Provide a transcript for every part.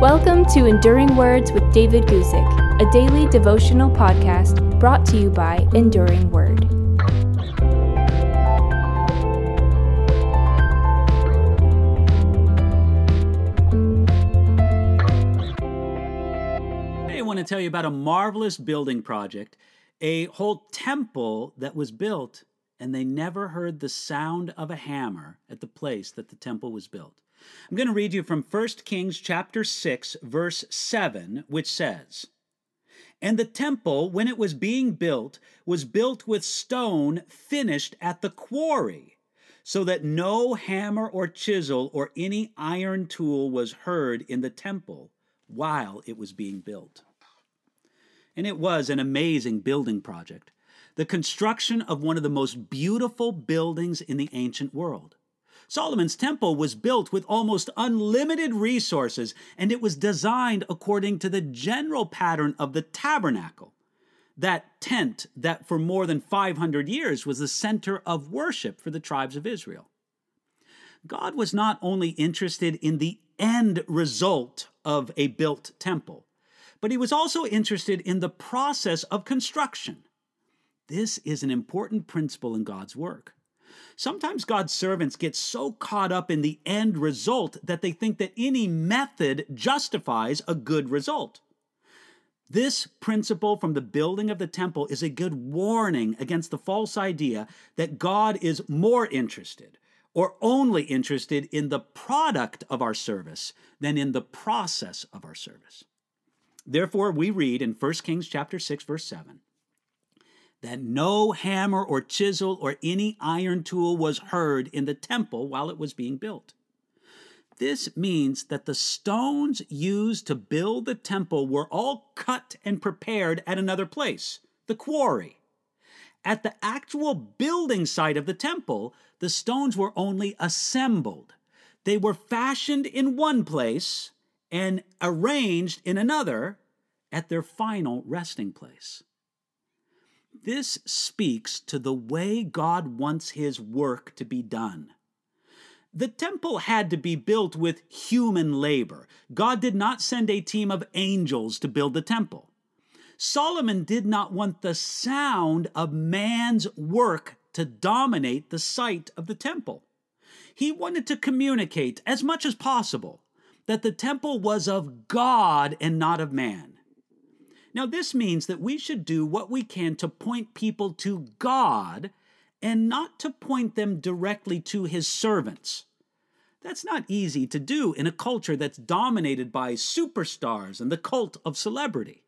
Welcome to Enduring Words with David Guzik, a daily devotional podcast brought to you by Enduring Word. I want to tell you about a marvelous building project, a whole temple that was built, and they never heard the sound of a hammer at the place that the temple was built. I'm going to read you from 1 Kings chapter 6, verse 7, which says, "And the temple, when it was being built, was built with stone finished at the quarry, so that no hammer or chisel or any iron tool was heard in the temple while it was being built." And it was an amazing building project, the construction of one of the most beautiful buildings in the ancient world. Solomon's temple was built with almost unlimited resources, and it was designed according to the general pattern of the tabernacle, that tent that for more than 500 years was the center of worship for the tribes of Israel. God was not only interested in the end result of a built temple, but he was also interested in the process of construction. This is an important principle in God's work. Sometimes God's servants get so caught up in the end result that they think that any method justifies a good result. This principle from the building of the temple is a good warning against the false idea that God is more interested or only interested in the product of our service than in the process of our service. Therefore, we read in 1 Kings chapter 6, verse 7, that no hammer or chisel or any iron tool was heard in the temple while it was being built. This means that the stones used to build the temple were all cut and prepared at another place, the quarry. At the actual building site of the temple, the stones were only assembled. They were fashioned in one place and arranged in another at their final resting place. This speaks to the way God wants his work to be done. The temple had to be built with human labor. God did not send a team of angels to build the temple. Solomon did not want the sound of man's work to dominate the site of the temple. He wanted to communicate as much as possible that the temple was of God and not of man. Now, this means that we should do what we can to point people to God and not to point them directly to his servants. That's not easy to do in a culture that's dominated by superstars and the cult of celebrity.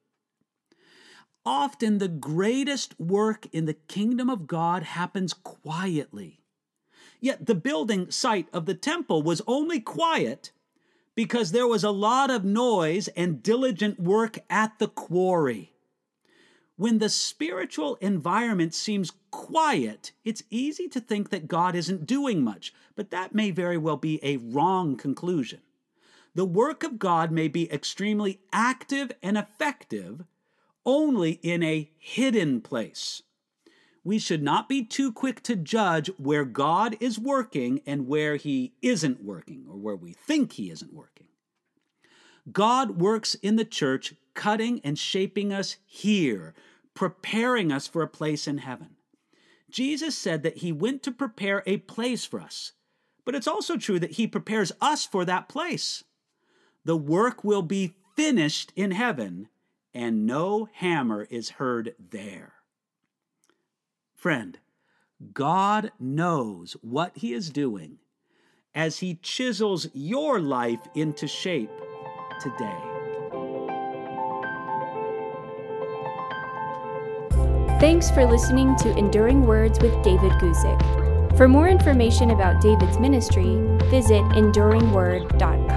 Often the greatest work in the kingdom of God happens quietly. Yet the building site of the temple was only quiet because there was a lot of noise and diligent work at the quarry. When the spiritual environment seems quiet, it's easy to think that God isn't doing much, but that may very well be a wrong conclusion. The work of God may be extremely active and effective only in a hidden place. We should not be too quick to judge where God is working and where he isn't working, or where we think he isn't working. God works in the church, cutting and shaping us here, preparing us for a place in heaven. Jesus said that he went to prepare a place for us, but it's also true that he prepares us for that place. The work will be finished in heaven, and no hammer is heard there. Friend, God knows what he is doing as he chisels your life into shape today. Thanks for listening to Enduring Words with David Guzik. For more information about David's ministry, visit enduringword.org.